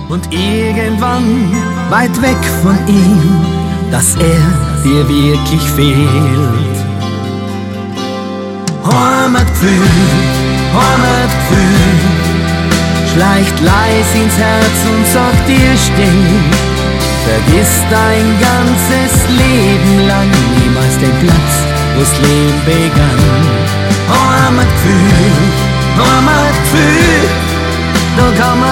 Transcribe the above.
Und irgendwann, weit weg von ihm, dass er dir wirklich fehlt. Heimatgefühl, Heimatgefühl, schleicht leis ins Herz und sagt dir still, vergiss dein ganzes Leben lang niemals den Platz, wo's Leben begann. Heimatgefühl, Heimatgefühl, da kann man